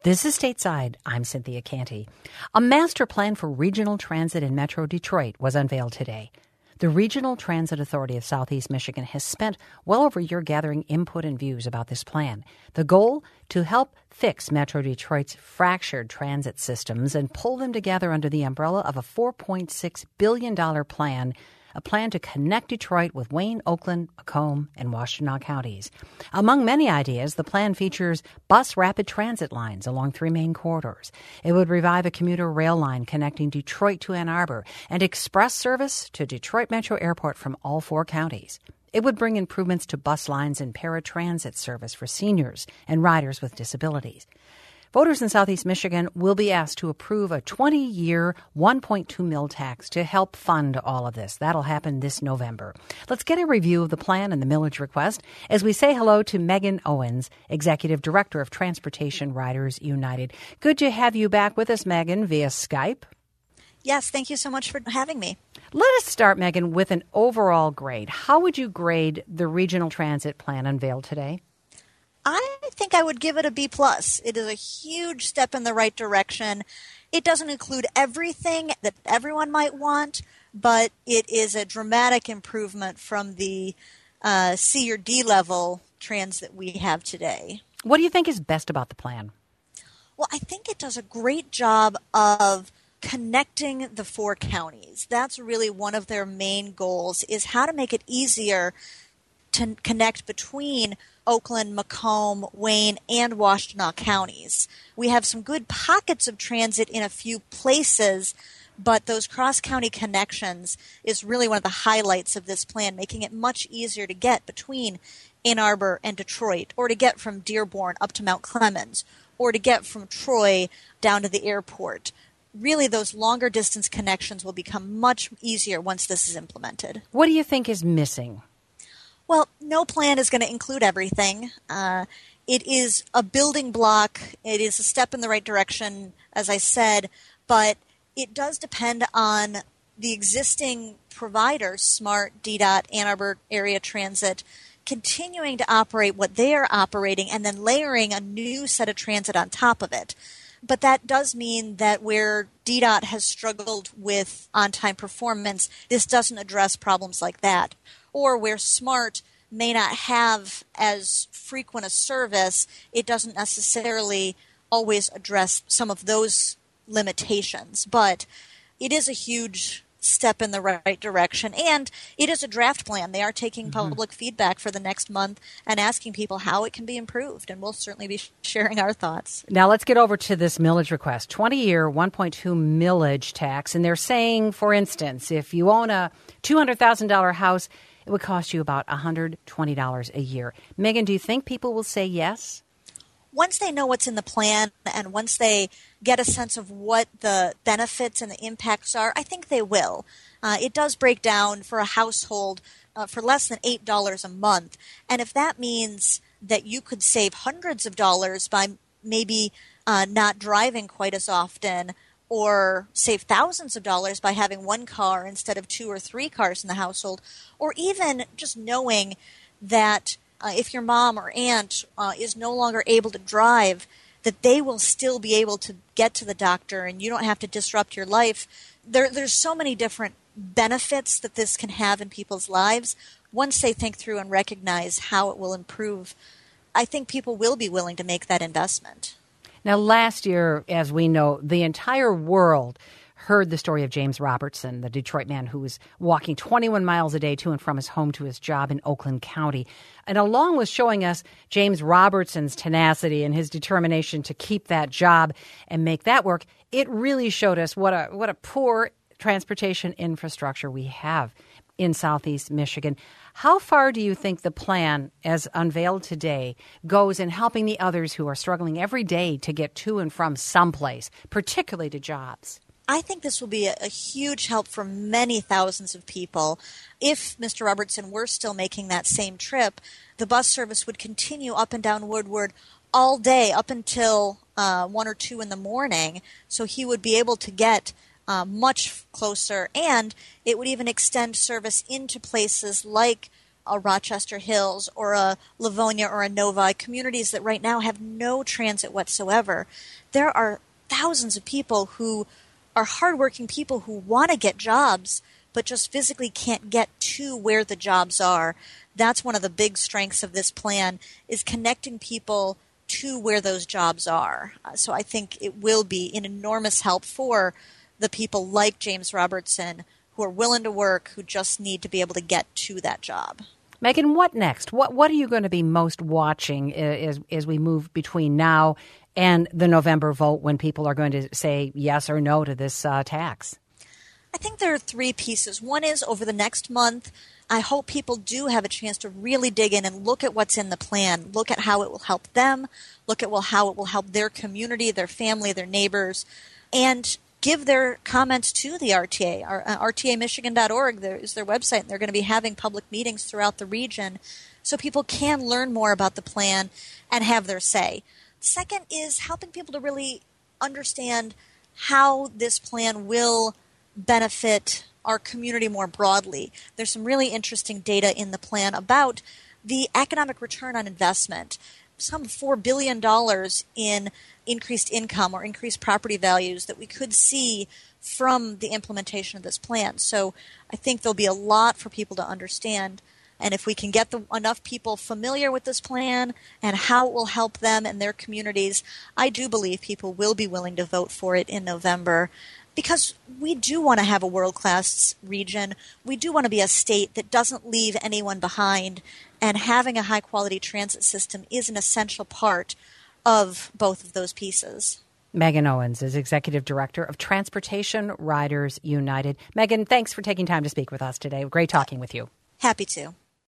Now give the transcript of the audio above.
This is Stateside. I'm Cynthia Canty. A master plan for regional transit in Metro Detroit was unveiled today. The Regional Transit Authority of Southeast Michigan has spent well over a year gathering input and views about this plan. The goal? To help fix Metro Detroit's fractured transit systems and pull them together under the umbrella of a $4.6 billion plan, a plan to connect Detroit with Wayne, Oakland, Macomb, and Washtenaw counties. Among many ideas, the plan features bus rapid transit lines along three main corridors. It would revive a commuter rail line connecting Detroit to Ann Arbor and express service to Detroit Metro Airport from all four counties. It would bring improvements to bus lines and paratransit service for seniors and riders with disabilities. Voters in Southeast Michigan will be asked to approve a 20-year $1.2 mil tax to help fund all of this. That'll happen this November. Let's get a review of the plan and the millage request as we say hello to Megan Owens, Executive Director of Transportation Riders United. Good to have you back with us, Megan, via Skype. Yes, thank you so much for having me. Let us start, Megan, with an overall grade. How would you grade the regional transit plan unveiled today? I think I would give it a B+. It is a huge step in the right direction. It doesn't include everything that everyone might want, but it is a dramatic improvement from the C or D level trans that we have today. What do you think is best about the plan? Well, I think it does a great job of connecting the four counties. That's really one of their main goals, is how to make it easier to connect between Oakland, Macomb, Wayne, and Washtenaw counties. We have some good pockets of transit in a few places, but those cross-county connections is really one of the highlights of this plan, making it much easier to get between Ann Arbor and Detroit, or to get from Dearborn up to Mount Clemens, or to get from Troy down to the airport. Really, those longer distance connections will become much easier once this is implemented. What do you think is missing? Well, no plan is going to include everything. It is a building block. It is a step in the right direction, as I said, but it does depend on the existing providers, SMART, DDOT, Ann Arbor Area Transit, continuing to operate what they are operating and then layering a new set of transit on top of it. But that does mean that where DDOT has struggled with on-time performance, this doesn't address problems like that. Or where SMART may not have as frequent a service, it doesn't necessarily always address some of those limitations. But it is a huge step in the right direction, and it is a draft plan. They are taking public feedback for the next month and asking people how it can be improved, and we'll certainly be sharing our thoughts. Now let's get over to this millage request. 20-year, $1.2 millage tax, and they're saying, for instance, if you own a $200,000 house, it would cost you about $120 a year. Megan, do you think people will say yes? Once they know what's in the plan and once they get a sense of what the benefits and the impacts are, I think they will. It does break down for a household for less than $8 a month. And if that means that you could save hundreds of dollars by maybe not driving quite as often, or save thousands of dollars by having one car instead of two or three cars in the household, or even just knowing that if your mom or aunt is no longer able to drive, that they will still be able to get to the doctor and you don't have to disrupt your life. There's so many different benefits that this can have in people's lives. Once they think through and recognize how it will improve, I think people will be willing to make that investment. Now, last year, as we know, the entire world heard the story of James Robertson, the Detroit man who was walking 21 miles a day to and from his home to his job in Oakland County. And along with showing us James Robertson's tenacity and his determination to keep that job and make that work, it really showed us what a poor transportation infrastructure we have in Southeast Michigan. How far do you think the plan, as unveiled today, goes in helping the others who are struggling every day to get to and from someplace, particularly to jobs? I think this will be a huge help for many thousands of people. If Mr. Robertson were still making that same trip, the bus service would continue up and down Woodward all day up until 1 or 2 in the morning, so he would be able to get much closer, and it would even extend service into places like a Rochester Hills or a Livonia or a Novi, communities that right now have no transit whatsoever. There are thousands of people who are hardworking people who want to get jobs but just physically can't get to where the jobs are. That's one of the big strengths of this plan, is connecting people to where those jobs are. So I think it will be an enormous help for the people like James Robertson who are willing to work, who just need to be able to get to that job. Megan, what next? What are you going to be most watching as we move between now and the November vote, when people are going to say yes or no to this tax? I think there are three pieces. One is, over the next month, I hope people do have a chance to really dig in and look at what's in the plan, look at how it will help them, look at how it will help their community, their family, their neighbors, and give their comments to the RTA. RTAMichigan.org is their website, and they're going to be having public meetings throughout the region so people can learn more about the plan and have their say. Second is helping people to really understand how this plan will benefit our community more broadly. There's some really interesting data in the plan about the economic return on investment. Some $4 billion in increased income or increased property values that we could see from the implementation of this plan. So I think there'll be a lot for people to understand. And if we can get enough people familiar with this plan and how it will help them and their communities, I do believe people will be willing to vote for it in November. Because we do want to have a world-class region. We do want to be a state that doesn't leave anyone behind. And having a high-quality transit system is an essential part of both of those pieces. Megan Owens is Executive Director of Transportation Riders United. Megan, thanks for taking time to speak with us today. Great talking with you. Happy to.